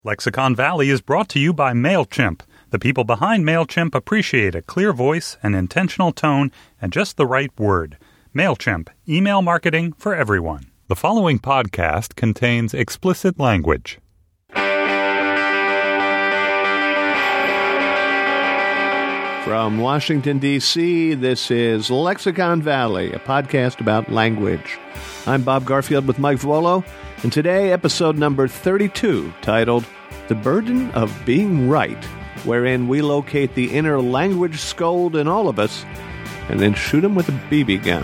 Lexicon Valley is brought to you by MailChimp. The people behind MailChimp appreciate a clear voice, an intentional tone, and just the right word. MailChimp, email marketing for everyone. The following podcast contains explicit language. From Washington, D.C., this is Lexicon Valley, a podcast about language. I'm Bob Garfield with Mike Vuolo, and today, episode number 32, titled The Burden of Being Right, wherein we locate the inner language scold in all of us and then shoot him with a BB gun.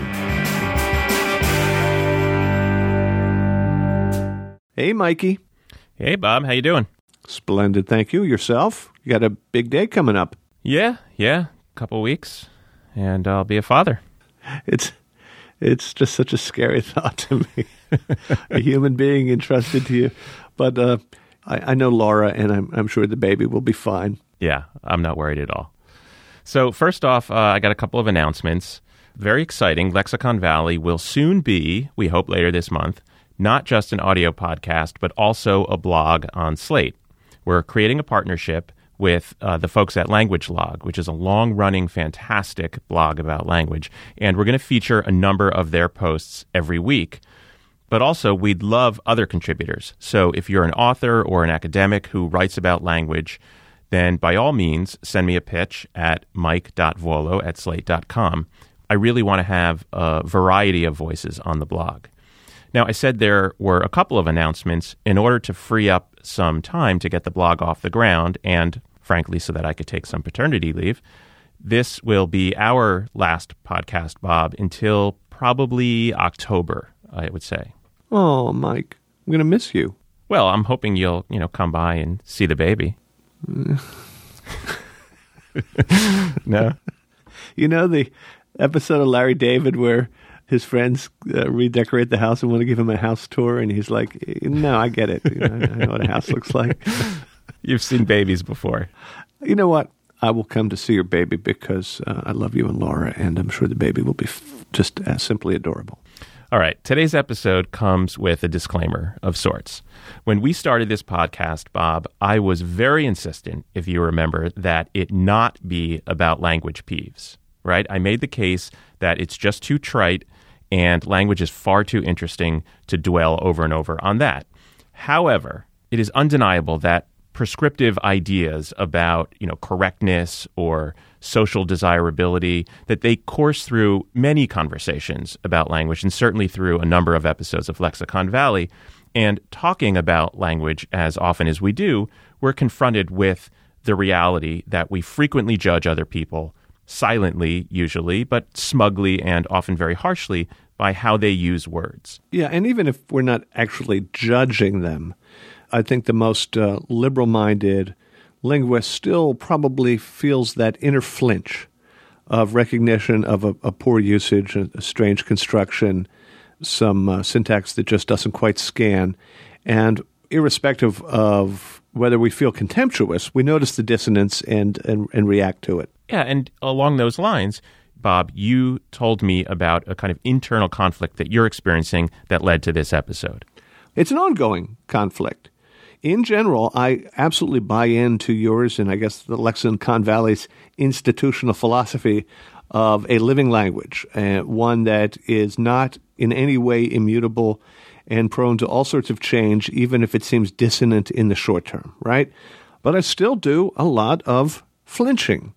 Hey, Mikey. Hey, Bob. How you doing? Splendid, thank you. Yourself? You got a big day coming up. Yeah. Couple weeks, and I'll be a father. It's just such a scary thought to me. A human being entrusted to you. But I know Laura, and I'm sure the baby will be fine. Yeah, I'm not worried at all. So first off, I got a couple of announcements. Very exciting. Lexicon Valley will soon be, we hope later this month, not just an audio podcast, but also a blog on Slate. We're creating a partnership with the folks at Language Log, which is a long-running, fantastic blog about language. And we're going to feature a number of their posts every week. But also, we'd love other contributors. So if you're an author or an academic who writes about language, then by all means, send me a pitch at mike.vuolo@slate.com. I really want to have a variety of voices on the blog. Now, I said there were a couple of announcements in order to free up some time to get the blog off the ground and, frankly, so that I could take some paternity leave. This will be our last podcast, Bob, until probably October, I would say. Oh, Mike, I'm going to miss you. Well, I'm hoping you'll, come by and see the baby. No? You know the episode of Larry David where his friends redecorate the house and want to give him a house tour, and he's like, no, I get it. I know what a house looks like. You've seen babies before. You know what? I will come to see your baby because I love you and Laura, and I'm sure the baby will be just simply adorable. All right. Today's episode comes with a disclaimer of sorts. When we started this podcast, Bob, I was very insistent, if you remember, that it not be about language peeves, right? I made the case that it's just too trite and language is far too interesting to dwell over and over on that. However, it is undeniable that prescriptive ideas about, correctness or social desirability, that they course through many conversations about language and certainly through a number of episodes of Lexicon Valley. And talking about language as often as we do, we're confronted with the reality that we frequently judge other people silently, usually, but smugly and often very harshly by how they use words. Yeah, and even if we're not actually judging them, I think the most liberal-minded linguist still probably feels that inner flinch of recognition of a poor usage, a strange construction, some syntax that just doesn't quite scan. And irrespective of whether we feel contemptuous, we notice the dissonance and react to it. Yeah, and along those lines, Bob, you told me about a kind of internal conflict that you're experiencing that led to this episode. It's an ongoing conflict. In general, I absolutely buy into yours and I guess the Lexicon Valley's institutional philosophy of a living language, one that is not in any way immutable and prone to all sorts of change, even if it seems dissonant in the short term, right? But I still do a lot of flinching.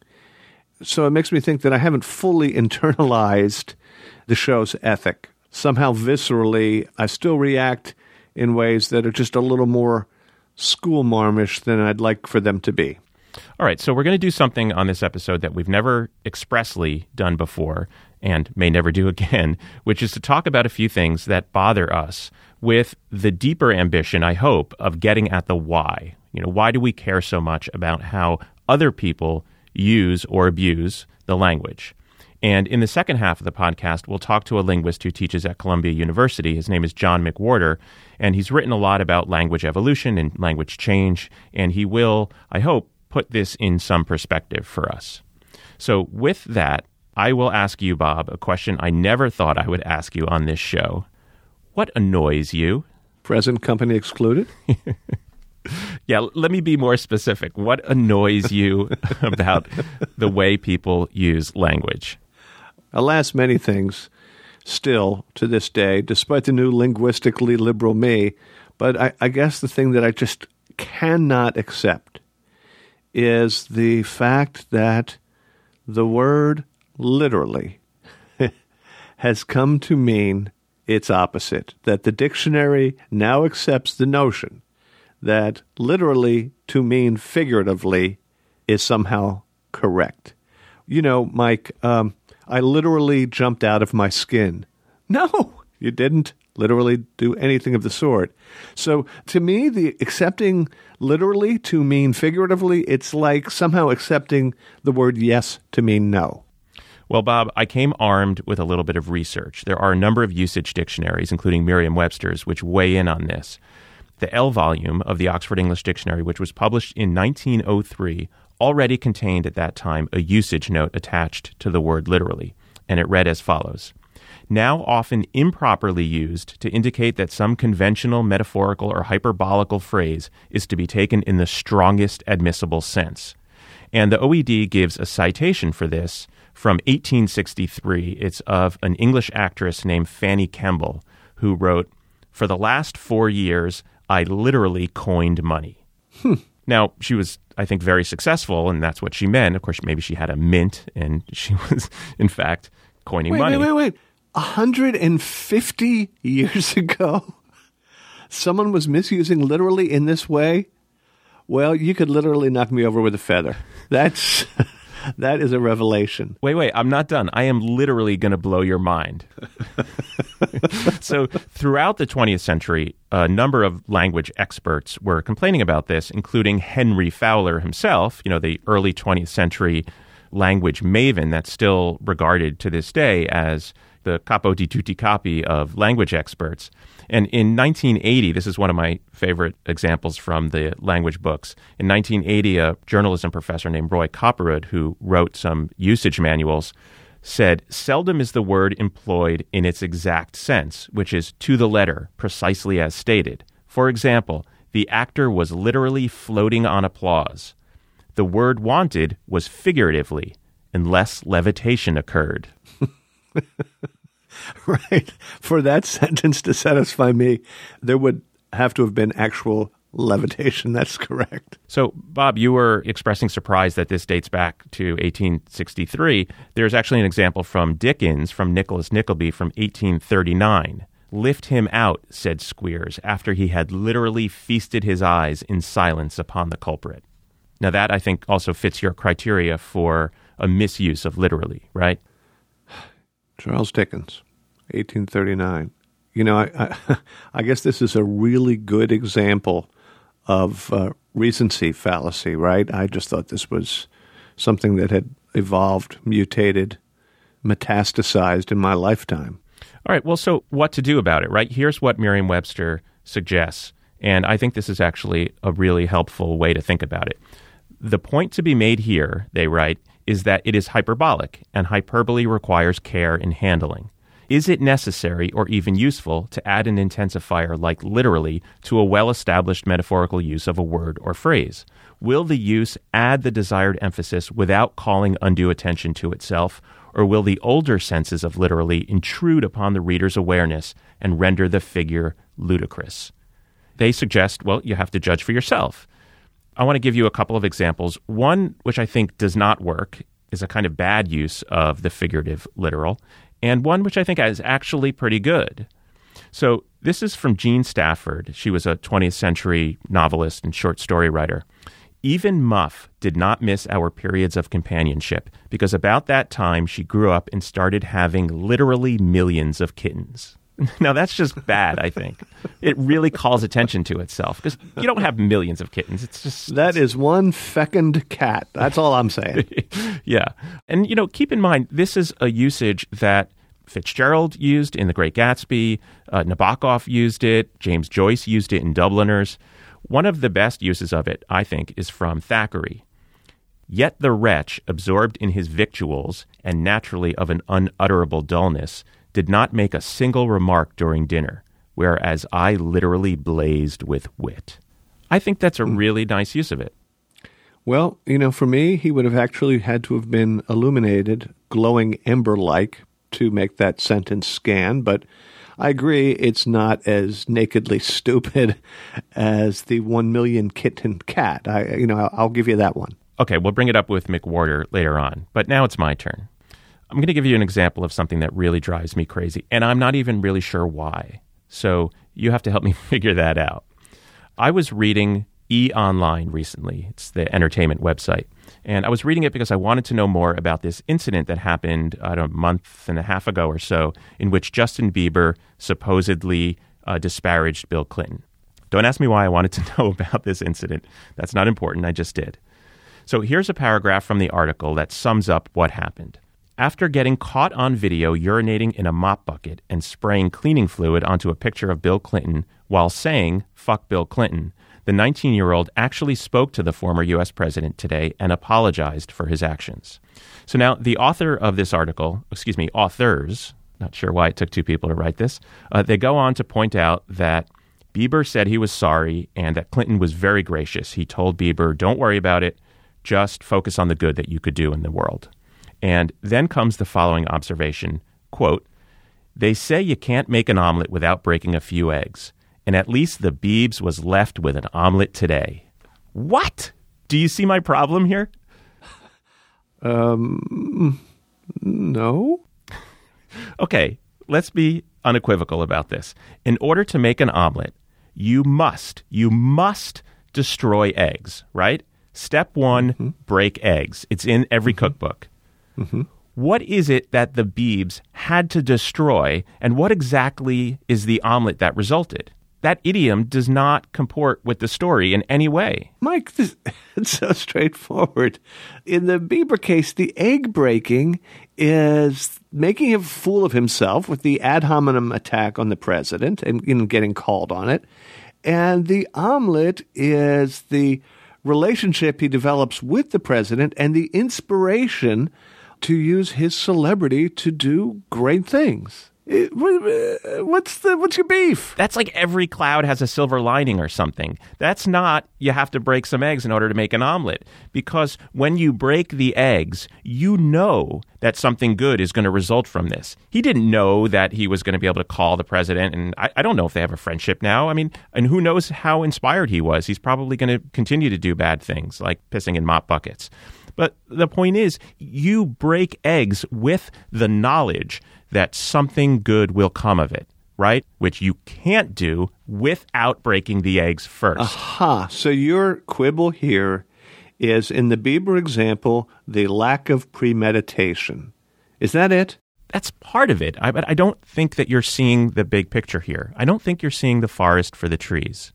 So it makes me think that I haven't fully internalized the show's ethic. Somehow viscerally, I still react in ways that are just a little more schoolmarmish than I'd like for them to be. All right, so we're going to do something on this episode that we've never expressly done before and may never do again, which is to talk about a few things that bother us with the deeper ambition, I hope, of getting at the why. Why do we care so much about how other people use or abuse the language? And in the second half of the podcast, we'll talk to a linguist who teaches at Columbia University. His name is John McWhorter, and he's written a lot about language evolution and language change, and he will, I hope, put this in some perspective for us. So with that, I will ask you, Bob, a question I never thought I would ask you on this show. What annoys you? Present company excluded? Yeah, let me be more specific. What annoys you about the way people use language? Alas, many things still to this day, despite the new linguistically liberal me. But I guess the thing that I just cannot accept is the fact that the word literally has come to mean its opposite, that the dictionary now accepts the notion that literally to mean figuratively is somehow correct. You know, Mike, I literally jumped out of my skin. No, you didn't literally do anything of the sort. So to me, the accepting literally to mean figuratively, it's like somehow accepting the word yes to mean no. Well, Bob, I came armed with a little bit of research. There are a number of usage dictionaries, including Merriam-Webster's, which weigh in on this. The L volume of the Oxford English Dictionary, which was published in 1903, already contained at that time a usage note attached to the word literally, and it read as follows. Now often improperly used to indicate that some conventional, metaphorical, or hyperbolical phrase is to be taken in the strongest admissible sense. And the OED gives a citation for this from 1863. It's of an English actress named Fanny Kemble, who wrote, "For the last 4 years, I literally coined money." Now, she was, I think, very successful, and that's what she meant. Of course, maybe she had a mint, and she was, in fact, coining money. Wait. 150 years ago, someone was misusing literally in this way? Well, you could literally knock me over with a feather. That is a revelation. Wait, I'm not done. I am literally going to blow your mind. So throughout the 20th century, a number of language experts were complaining about this, including Henry Fowler himself, the early 20th century language maven that's still regarded to this day as the capo di tutti capi of language experts. And in 1980, this is one of my favorite examples from the language books. In 1980, a journalism professor named Roy Copperwood, who wrote some usage manuals, said, "Seldom is the word employed in its exact sense, which is to the letter, precisely as stated. For example, the actor was literally floating on applause. The word wanted was figuratively, unless levitation occurred." Right. For that sentence to satisfy me, there would have to have been actual levitation. That's correct. So, Bob, you were expressing surprise that this dates back to 1863. There's actually an example from Dickens, from Nicholas Nickleby, from 1839. "Lift him out," said Squeers, after he had literally feasted his eyes in silence upon the culprit. Now, that, I think, also fits your criteria for a misuse of literally, right? Charles Dickens, 1839. I guess this is a really good example of recency fallacy, right? I just thought this was something that had evolved, mutated, metastasized in my lifetime. All right, well, so what to do about it, right? Here's what Merriam-Webster suggests, and I think this is actually a really helpful way to think about it. The point to be made here, they write, is that it is hyperbolic, and hyperbole requires care in handling. Is it necessary or even useful to add an intensifier like literally to a well-established metaphorical use of a word or phrase? Will the use add the desired emphasis without calling undue attention to itself, or will the older senses of literally intrude upon the reader's awareness and render the figure ludicrous? They suggest, well, you have to judge for yourself. I want to give you a couple of examples. One, which I think does not work, is a kind of bad use of the figurative literal, and one which I think is actually pretty good. So this is from Jean Stafford. She was a 20th century novelist and short story writer. "Even Muff did not miss our periods of companionship, because about that time she grew up and started having literally millions of kittens." Now, that's just bad, I think. It really calls attention to itself, because you don't have millions of kittens. It's just... That is one fecund cat. That's all I'm saying. Yeah. And, keep in mind, this is a usage that Fitzgerald used in The Great Gatsby, Nabokov used it, James Joyce used it in Dubliners. One of the best uses of it, I think, is from Thackeray. "Yet the wretch, absorbed in his victuals, and naturally of an unutterable dullness, did not make a single remark during dinner, whereas I literally blazed with wit." I think that's a really nice use of it. Well, for me, he would have actually had to have been illuminated, glowing ember-like, to make that sentence scan. But I agree it's not as nakedly stupid as the 1 million kitten cat. I'll give you that one. Okay, we'll bring it up with McWhorter later on. But now it's my turn. I'm going to give you an example of something that really drives me crazy, and I'm not even really sure why. So you have to help me figure that out. I was reading E-Online recently. It's the entertainment website. And I was reading it because I wanted to know more about this incident that happened, a month and a half ago or so, in which Justin Bieber supposedly disparaged Bill Clinton. Don't ask me why I wanted to know about this incident. That's not important. I just did. So here's a paragraph from the article that sums up what happened. After getting caught on video urinating in a mop bucket and spraying cleaning fluid onto a picture of Bill Clinton while saying, "Fuck Bill Clinton," the 19-year-old actually spoke to the former U.S. president today and apologized for his actions. So now the author of this article, authors, not sure why it took two people to write this, they go on to point out that Bieber said he was sorry and that Clinton was very gracious. He told Bieber, "Don't worry about it, just focus on the good that you could do in the world." And then comes the following observation, quote, "They say you can't make an omelet without breaking a few eggs. And at least the Biebs was left with an omelet today." What? Do you see my problem here? No. Okay, let's be unequivocal about this. In order to make an omelet, you must destroy eggs, right? Step one, break eggs. It's in every cookbook. Mm-hmm. What is it that the Biebs had to destroy, and what exactly is the omelet that resulted? That idiom does not comport with the story in any way. Mike, it's so straightforward. In the Bieber case, the egg breaking is making a fool of himself with the ad hominem attack on the president and getting called on it. And the omelet is the relationship he develops with the president and the inspiration to use his celebrity to do great things. What's your beef? That's like every cloud has a silver lining or something. That's not you have to break some eggs in order to make an omelet. Because when you break the eggs, you know that something good is going to result from this. He didn't know that he was going to be able to call the president. And I don't know if they have a friendship now. I mean, and who knows how inspired he was. He's probably going to continue to do bad things like pissing in mop buckets. But the point is, you break eggs with the knowledge that something good will come of it, right? Which you can't do without breaking the eggs first. Aha. So your quibble here is, in the Bieber example, the lack of premeditation. Is that it? That's part of it. But I don't think that you're seeing the big picture here. I don't think you're seeing the forest for the trees.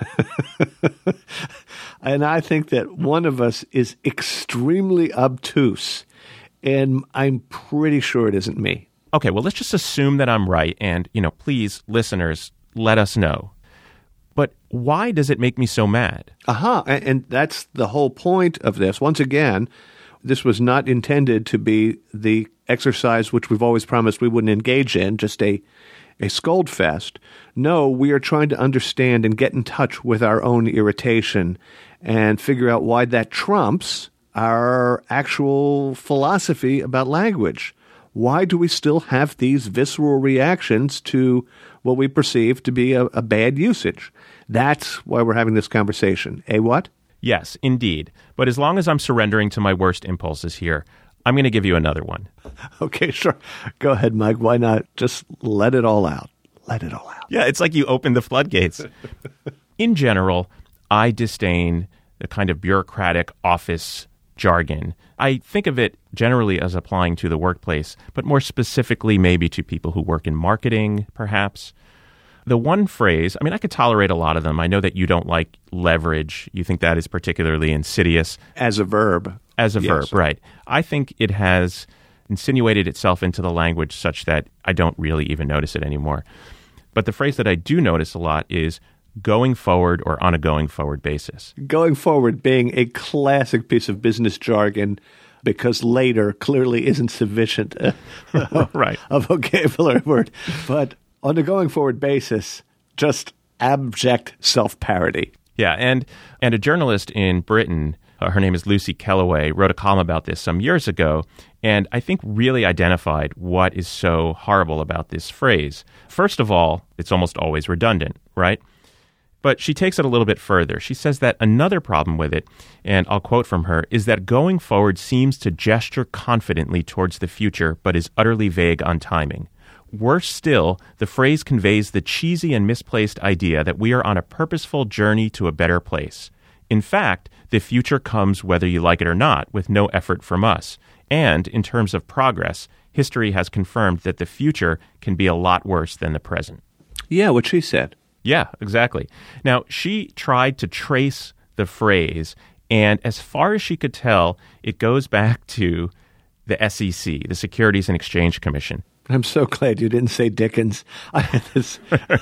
And I think that one of us is extremely obtuse, and I'm pretty sure it isn't me. Okay, well, let's just assume that I'm right, and, please, listeners, let us know. But why does it make me so mad? Aha, and that's the whole point of this. Once again, this was not intended to be the exercise which we've always promised we wouldn't engage in, just a scold fest. No, we are trying to understand and get in touch with our own irritation and figure out why that trumps our actual philosophy about language. Why do we still have these visceral reactions to what we perceive to be a bad usage? That's why we're having this conversation. What? Yes, indeed. But as long as I'm surrendering to my worst impulses here, I'm going to give you another one. Okay, sure. Go ahead, Mike. Why not just let it all out? Let it all out. Yeah, it's like you opened the floodgates. In general, I disdain the kind of bureaucratic office jargon. I think of it generally as applying to the workplace, but more specifically maybe to people who work in marketing, perhaps. The one phrase, I could tolerate a lot of them. I know that you don't like leverage. You think that is particularly insidious. As a verb. As a verb, right. I think it has insinuated itself into the language such that I don't really even notice it anymore. But the phrase that I do notice a lot is going forward or on a going forward basis. Going forward being a classic piece of business jargon because later clearly isn't sufficient right. a vocabulary word. But on a going forward basis, just abject self-parody. Yeah, and a journalist in Britain, her name is Lucy Kellaway, wrote a column about this some years ago, and I think really identified what is so horrible about this phrase. First of all, it's almost always redundant, right? But she takes it a little bit further. She says that another problem with it, and I'll quote from her, is that going forward seems to gesture confidently towards the future, but is utterly vague on timing. Worse still, the phrase conveys the cheesy and misplaced idea that we are on a purposeful journey to a better place. In fact, the future comes whether you like it or not, with no effort from us. And, in terms of progress, history has confirmed that the future can be a lot worse than the present. Yeah, what she said. Yeah, exactly. Now, she tried to trace the phrase, and as far as she could tell, it goes back to the SEC, the Securities and Exchange Commission. I'm so glad you didn't say Dickens. I had this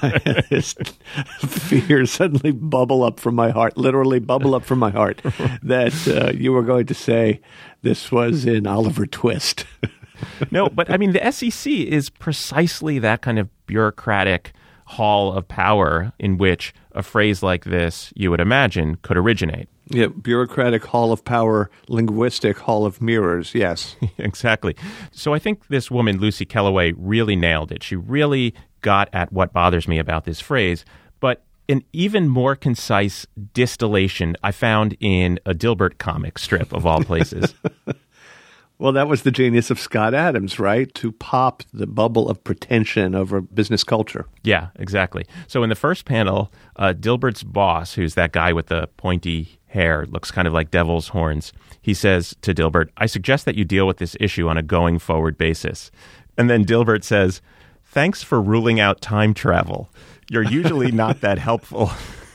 fear suddenly bubble up from my heart, literally bubble up from my heart, that you were going to say this was in Oliver Twist. No, but I mean, the SEC is precisely that kind of bureaucratic hall of power in which a phrase like this, you would imagine, could originate. Yeah, bureaucratic hall of power, linguistic hall of mirrors, yes. Exactly. So I think this woman, Lucy Kellaway, really nailed it. She really got at what bothers me about this phrase. But an even more concise distillation I found in a Dilbert comic strip, of all places. Well, that was the genius of Scott Adams, right? To pop the bubble of pretension over business culture. Yeah, exactly. So in the first panel, Dilbert's boss, who's that guy with the pointy hair, looks kind of like devil's horns. He says to Dilbert, "I suggest that you deal with this issue on a going forward basis." And then Dilbert says, "Thanks for ruling out time travel. You're usually not that helpful."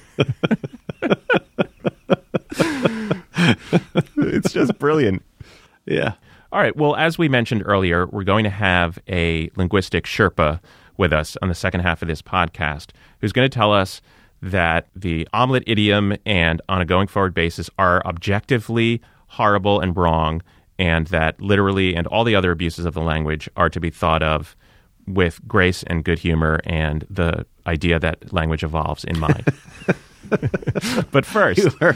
It's just brilliant. Yeah. All right. Well, as we mentioned earlier, we're going to have a linguistic Sherpa with us on the second half of this podcast, who's going to tell us that the omelet idiom and on a going forward basis are objectively horrible and wrong, and that literally and all the other abuses of the language are to be thought of with grace and good humor and the idea that language evolves in mind. But first,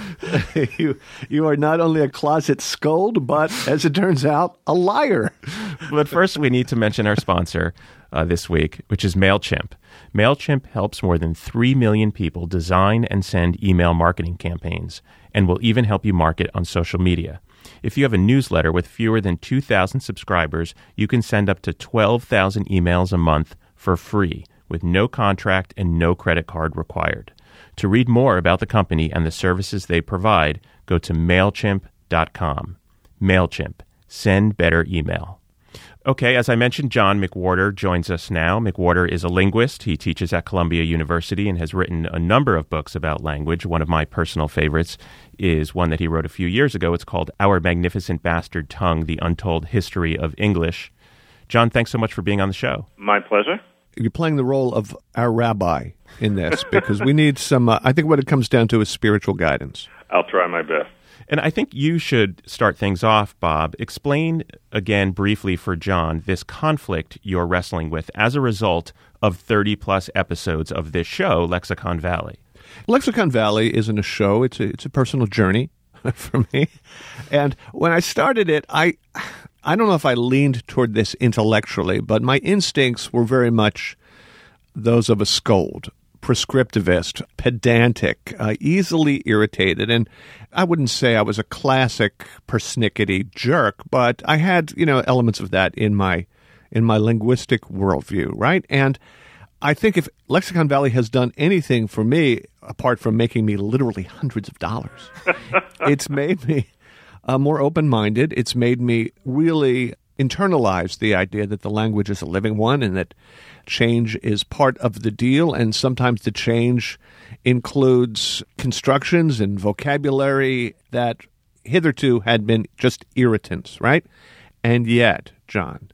you are not only a closet scold, but as it turns out, a liar. But first, we need to mention our sponsor this week, which is MailChimp. MailChimp helps more than 3 million people design and send email marketing campaigns, and will even help you market on social media. If you have a newsletter with fewer than 2,000 subscribers, you can send up to 12,000 emails a month for free, with no contract and no credit card required. To read more about the company and the services they provide, go to MailChimp.com. MailChimp. Send better email. Okay, as I mentioned, John McWhorter joins us now. McWhorter is a linguist. He teaches at Columbia University and has written a number of books about language. One of my personal favorites is one that he wrote a few years ago. It's called Our Magnificent Bastard Tongue, The Untold History of English. John, thanks so much for being on the show. My pleasure. You're playing the role of our rabbi in this because we need some, I think what it comes down to is spiritual guidance. I'll try my best. And I think you should start things off, Bob. Explain again briefly for John this conflict you're wrestling with as a result of 30-plus episodes of this show, Lexicon Valley. Lexicon Valley isn't a show. It's a personal journey for me. And when I started it, I don't know if I leaned toward this intellectually, but my instincts were very much those of a scold, prescriptivist, pedantic, easily irritated. And I wouldn't say I was a classic persnickety jerk, but I had, elements of that in my linguistic worldview, right? And I think if Lexicon Valley has done anything for me, apart from making me literally hundreds of dollars, it's made me more open-minded. It's made me really internalize the idea that the language is a living one and that change is part of the deal, and sometimes the change includes constructions and vocabulary that hitherto had been just irritants, right? And yet, John,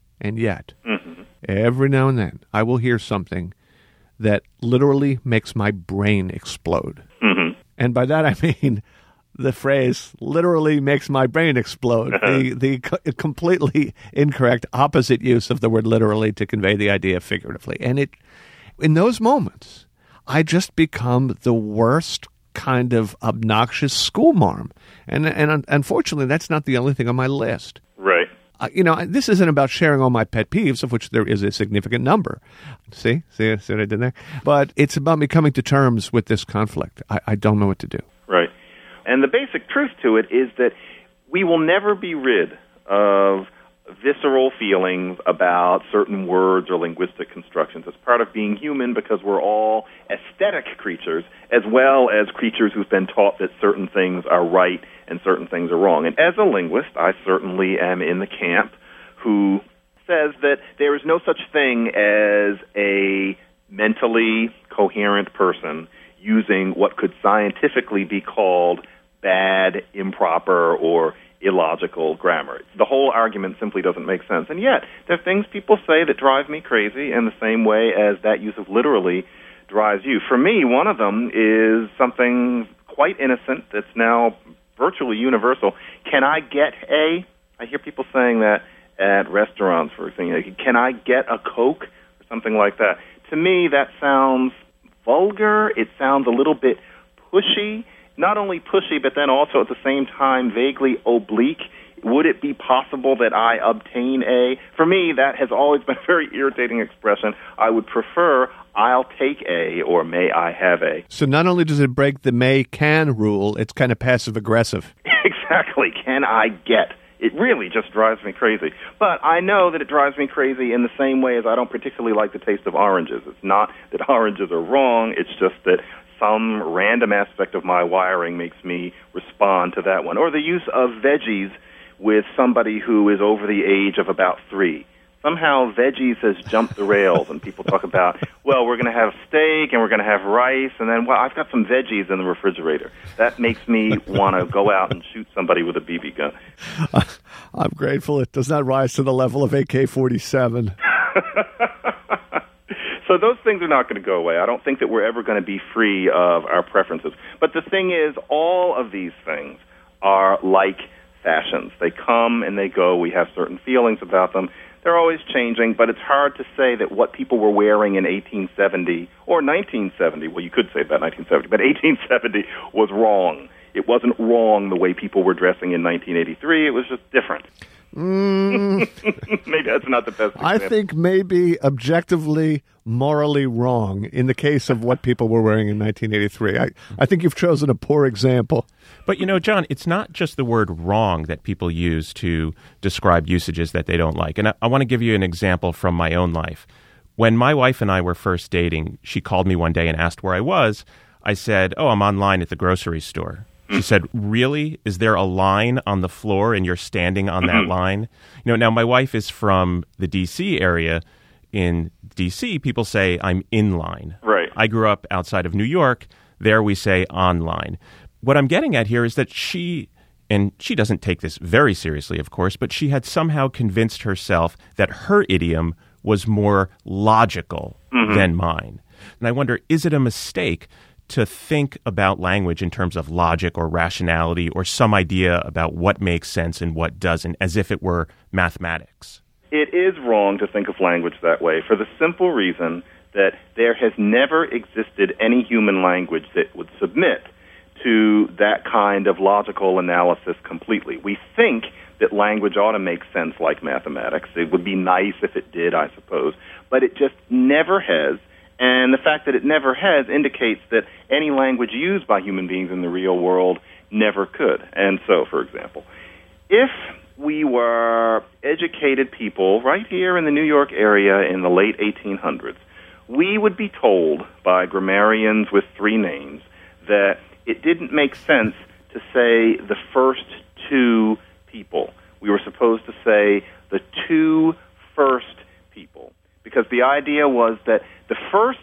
every now and then I will hear something that literally makes my brain explode. Mm-hmm. And by that I mean the phrase literally makes my brain explode, the completely incorrect opposite use of the word literally to convey the idea figuratively. And in those moments, I just become the worst kind of obnoxious schoolmarm. And unfortunately, that's not the only thing on my list. Right. This isn't about sharing all my pet peeves, of which there is a significant number. See what I did there? But it's about me coming to terms with this conflict. I don't know what to do. Right. And the basic truth to it is that we will never be rid of visceral feelings about certain words or linguistic constructions. It's part of being human because we're all aesthetic creatures as well as creatures who've been taught that certain things are right and certain things are wrong. And as a linguist, I certainly am in the camp who says that there is no such thing as a mentally coherent person using what could scientifically be called bad, improper, or illogical grammar. The whole argument simply doesn't make sense. And yet, there are things people say that drive me crazy in the same way as that use of literally drives you. For me, one of them is something quite innocent that's now virtually universal. Can I get a? I hear people saying that at restaurants, for example. Can I get a Coke? Or something like that. To me, that sounds vulgar. It sounds a little bit pushy. Not only pushy, but then also at the same time vaguely oblique. Would it be possible that I obtain a? For me, that has always been a very irritating expression. I would prefer I'll take a or may I have a. So not only does it break the may-can rule, it's kind of passive-aggressive. Exactly. Can I get? It really just drives me crazy. But I know that it drives me crazy in the same way as I don't particularly like the taste of oranges. It's not that oranges are wrong. It's just that some random aspect of my wiring makes me respond to that one. Or the use of veggies with somebody who is over the age of about 3. Somehow veggies has jumped the rails, and people talk about, well, we're going to have steak and we're going to have rice, and then, well, I've got some veggies in the refrigerator. That makes me want to go out and shoot somebody with a BB gun. I'm grateful it does not rise to the level of AK-47. So those things are not going to go away. I don't think that we're ever going to be free of our preferences. But the thing is, all of these things are like fashions. They come and they go. We have certain feelings about them. They're always changing, but it's hard to say that what people were wearing in 1870 or 1970, well, you could say about 1970, but 1870 was wrong. It wasn't wrong the way people were dressing in 1983. It was just different. Maybe that's not the best example. I think maybe objectively, morally wrong in the case of what people were wearing in 1983. I think you've chosen a poor example. But, John, it's not just the word wrong that people use to describe usages that they don't like. And I want to give you an example from my own life. When my wife and I were first dating, she called me one day and asked where I was. I said, I'm online at the grocery store. She said, really? Is there a line on the floor and you're standing on that line? Now my wife is from the D.C. area. In D.C., people say I'm in line. Right. I grew up outside of New York. There we say online. What I'm getting at here is that she doesn't take this very seriously, of course, but she had somehow convinced herself that her idiom was more logical than mine. And I wonder, is it a mistake to think about language in terms of logic or rationality or some idea about what makes sense and what doesn't, as if it were mathematics? It is wrong to think of language that way for the simple reason that there has never existed any human language that would submit to that kind of logical analysis completely. We think that language ought to make sense like mathematics. It would be nice if it did, I suppose, but it just never has. And the fact that it never has indicates that any language used by human beings in the real world never could. And so, for example, if we were educated people right here in the New York area in the late 1800s, we would be told by grammarians with 3 names that it didn't make sense to say the first 2 people. We were supposed to say the 2 first people, because the idea was that the first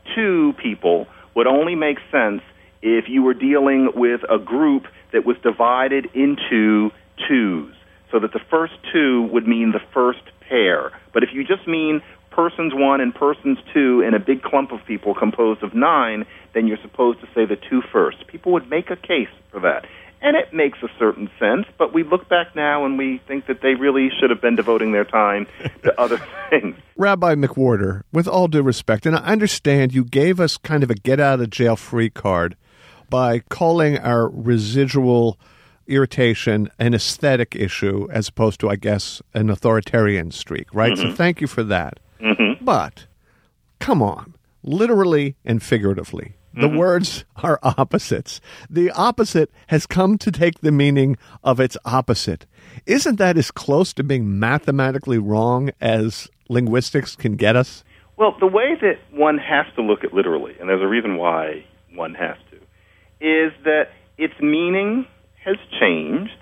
2 people would only make sense if you were dealing with a group that was divided into twos, so that the first 2 would mean the first pair. But if you just mean persons 1 and persons 2 in a big clump of people composed of 9, then you're supposed to say the 2 first. People would make a case for that. And it makes a certain sense, but we look back now and we think that they really should have been devoting their time to other things. Rabbi McWhorter, with all due respect, and I understand you gave us kind of a get-out-of-jail-free card, by calling our residual irritation an aesthetic issue as opposed to, I guess, an authoritarian streak, right? So thank you for that. But, come on, literally and figuratively, the words are opposites. The opposite has come to take the meaning of its opposite. Isn't that as close to being mathematically wrong as linguistics can get us? Well, the way that one has to look at literally, and there's a reason why one has to, is that its meaning has changed,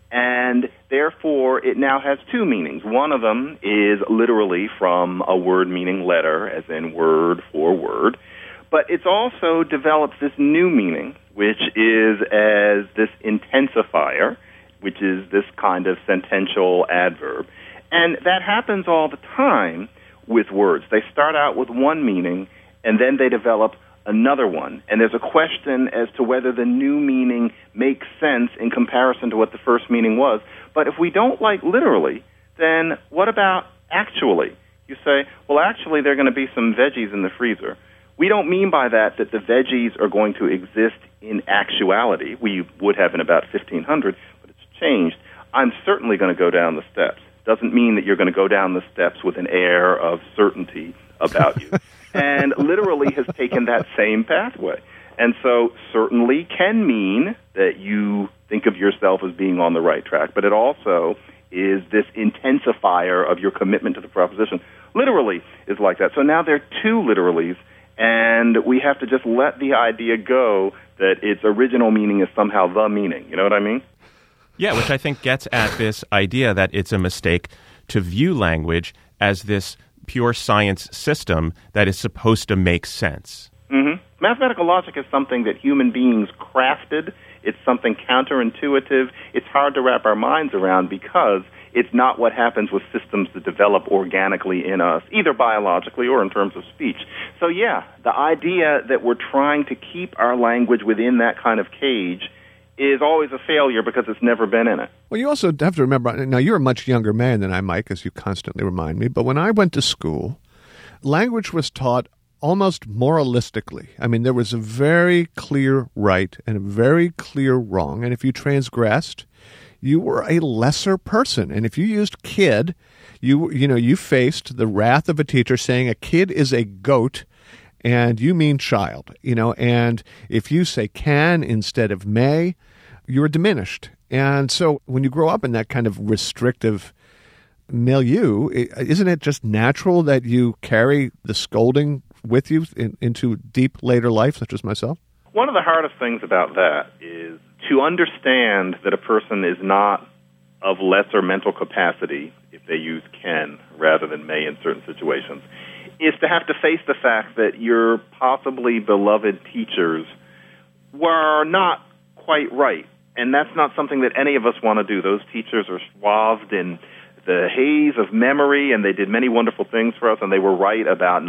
and therefore it now has two meanings. One of them is literally from a word meaning letter, as in word for word, but it's also developed this new meaning, which is as this intensifier, which is this kind of sentential adverb. And that happens all the time with words. They start out with one meaning, and then they develop another one. And there's a question as to whether the new meaning makes sense in comparison to what the first meaning was. But if we don't like literally, then what about actually? You say, well, actually, there are going to be some veggies in the freezer. We don't mean by that the veggies are going to exist in actuality. We would have in about 1500, but it's changed. I'm certainly going to go down the steps. Doesn't mean that you're going to go down the steps with an air of certainty about you. And literally has taken that same pathway. And so certainly can mean that you think of yourself as being on the right track, but it also is this intensifier of your commitment to the proposition. Literally is like that. So now there are two literallys, and we have to just let the idea go that its original meaning is somehow the meaning. You know what I mean? Yeah, which I think gets at this idea that it's a mistake to view language as this pure science system that is supposed to make sense. Mathematical logic is something that human beings crafted. It's something counterintuitive. It's hard to wrap our minds around because it's not what happens with systems that develop organically in us, either biologically or in terms of speech. So, yeah, the idea that we're trying to keep our language within that kind of cage is always a failure because it's never been in it. Well, you also have to remember, now you're a much younger man than I, Mike, as you constantly remind me, but when I went to school, language was taught almost moralistically. I mean, there was a very clear right and a very clear wrong, and if you transgressed, you were a lesser person. And if you used kid, you faced the wrath of a teacher saying a kid is a goat, and you mean child, and if you say can instead of may, you're diminished. And so when you grow up in that kind of restrictive milieu, isn't it just natural that you carry the scolding with you into deep later life, such as myself? One of the hardest things about that is to understand that a person is not of lesser mental capacity if they use can rather than may in certain situations, is to have to face the fact that your possibly beloved teachers were not quite right. And that's not something that any of us want to do. Those teachers are swathed in the haze of memory, and they did many wonderful things for us, and they were right about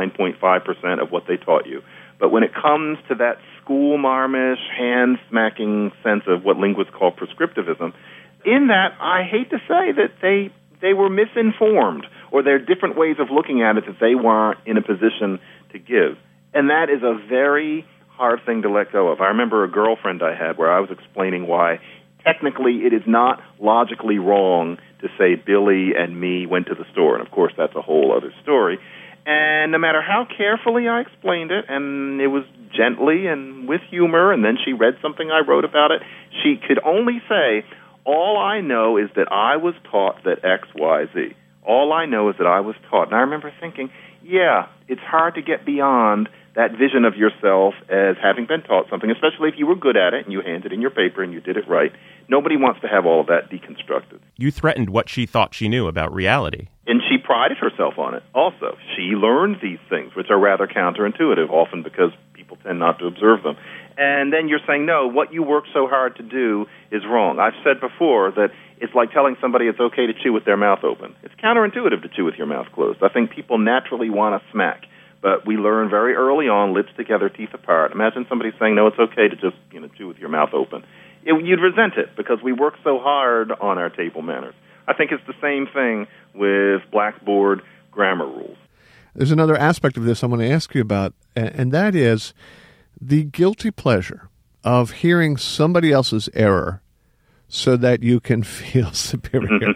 99.5% of what they taught you. But when it comes to that school-marmish, hand-smacking sense of what linguists call prescriptivism, in that, I hate to say that they were misinformed, or there are different ways of looking at it that they weren't in a position to give. And that is a very hard thing to let go of. I remember a girlfriend I had where I was explaining why technically it is not logically wrong to say Billy and me went to the store. And, of course, that's a whole other story. And no matter how carefully I explained it, and it was gently and with humor, and then she read something I wrote about it, she could only say, all I know is that I was taught that X, Y, Z. All I know is that I was taught. And I remember thinking, yeah, it's hard to get beyond that vision of yourself as having been taught something, especially if you were good at it and you handed in your paper and you did it right. Nobody wants to have all of that deconstructed. You threatened what she thought she knew about reality. And she prided herself on it also. She learned these things, which are rather counterintuitive, often because people tend not to observe them. And then you're saying, no, what you work so hard to do is wrong. I've said before that it's like telling somebody it's okay to chew with their mouth open. It's counterintuitive to chew with your mouth closed. I think people naturally want to smack. But we learn very early on, lips together, teeth apart. Imagine somebody saying, no, it's okay to just chew with your mouth open. You'd resent it because we work so hard on our table manners. I think it's the same thing with Blackboard grammar rules. There's another aspect of this I want to ask you about, and that is the guilty pleasure of hearing somebody else's error so that you can feel superior.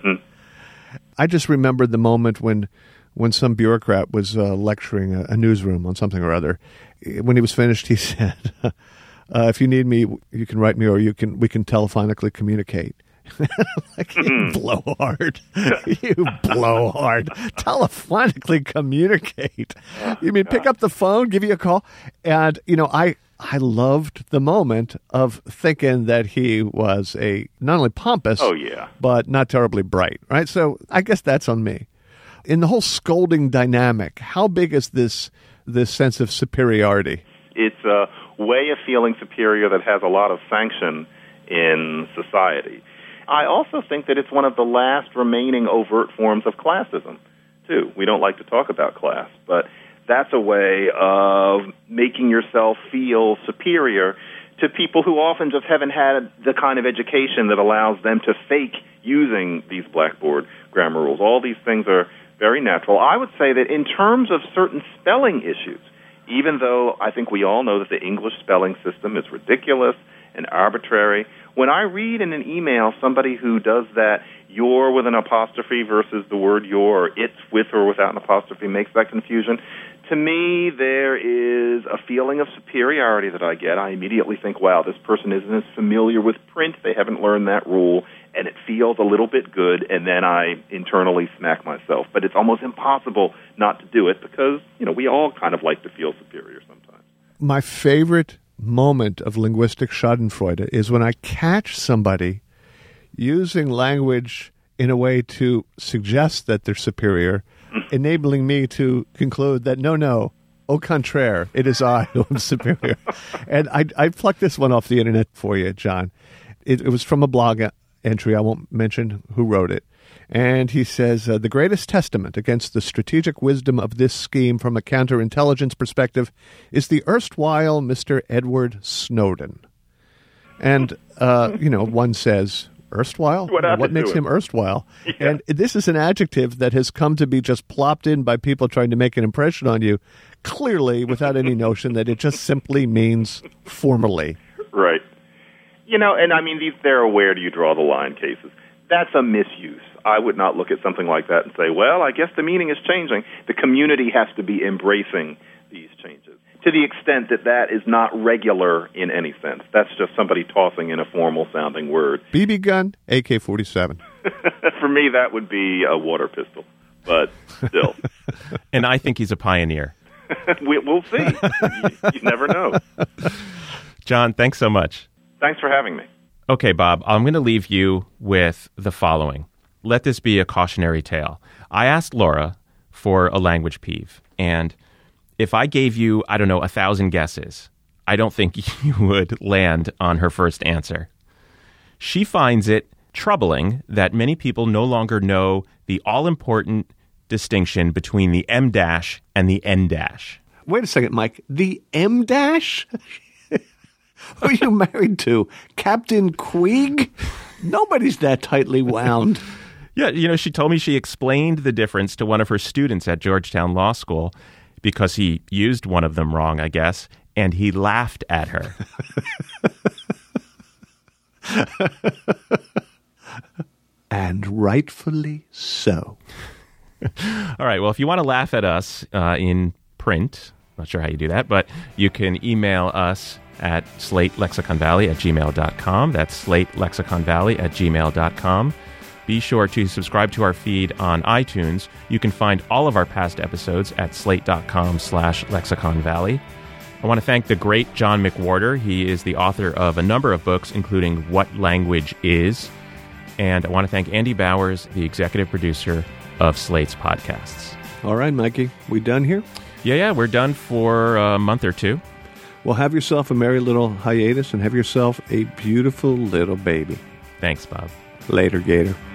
I just remembered the moment when some bureaucrat was lecturing a newsroom on something or other. When he was finished, he said, if you need me, you can write me, or we can telephonically communicate. Like, you blowhard. You blowhard. Telephonically communicate. You mean pick up the phone, give you a call? And, I loved the moment of thinking that he was not only pompous, but not terribly bright, right? So I guess that's on me. In the whole scolding dynamic, how big is this sense of superiority? It's a way of feeling superior that has a lot of sanction in society. I also think that it's one of the last remaining overt forms of classism, too. We don't like to talk about class, but that's a way of making yourself feel superior to people who often just haven't had the kind of education that allows them to fake using these Blackboard grammar rules. All these things are very natural. I would say that in terms of certain spelling issues, even though I think we all know that the English spelling system is ridiculous and arbitrary, when I read in an email somebody who does that your with an apostrophe versus the word your, or it's with or without an apostrophe makes that confusion, to me there is a feeling of superiority that I get. I immediately think, wow, this person isn't as familiar with print, they haven't learned that rule, and it feels a little bit good, and then I internally smack myself. But it's almost impossible not to do it because, we all kind of like to feel superior sometimes. My favorite moment of linguistic schadenfreude is when I catch somebody using language in a way to suggest that they're superior, enabling me to conclude that no, au contraire, it is I who am superior. And I plucked this one off the internet for you, John. It was from a blog entry. I won't mention who wrote it. And he says, the greatest testament against the strategic wisdom of this scheme from a counterintelligence perspective is the erstwhile Mr. Edward Snowden. And, one says, erstwhile? What makes him erstwhile? Yeah. And this is an adjective that has come to be just plopped in by people trying to make an impression on you, clearly without any notion that it just simply means formerly. Right. And I mean, there are where do you draw the line cases. That's a misuse. I would not look at something like that and say, well, I guess the meaning is changing. The community has to be embracing these changes to the extent that that is not regular in any sense. That's just somebody tossing in a formal-sounding word. BB gun, AK-47. For me, that would be a water pistol, but still. And I think he's a pioneer. We'll see. You never know. John, thanks so much. Thanks for having me. Okay, Bob, I'm going to leave you with the following. Let this be a cautionary tale. I asked Laura for a language peeve, and if I gave you, 1,000 guesses, I don't think you would land on her first answer. She finds it troubling that many people no longer know the all-important distinction between the M dash and the N dash. Wait a second, Mike. The M dash? Who are you married to? Captain Queeg? Nobody's that tightly wound. Yeah, she told me she explained the difference to one of her students at Georgetown Law School because he used one of them wrong, I guess, and he laughed at her. And rightfully so. All right, well, if you want to laugh at us in print, not sure how you do that, but you can email us at slatelexiconvalley@gmail.com. That's slatelexiconvalley@gmail.com. Be sure to subscribe to our feed on iTunes. You can find all of our past episodes at slate.com/lexiconvalley. I want to thank the great John McWhorter. He is the author of a number of books, including What Language Is. And I want to thank Andy Bowers, the executive producer of Slate's podcasts. All right, Mikey, we done here? Yeah, we're done for a month or two. Well, have yourself a merry little hiatus and have yourself a beautiful little baby. Thanks, Bob. Later, Gator.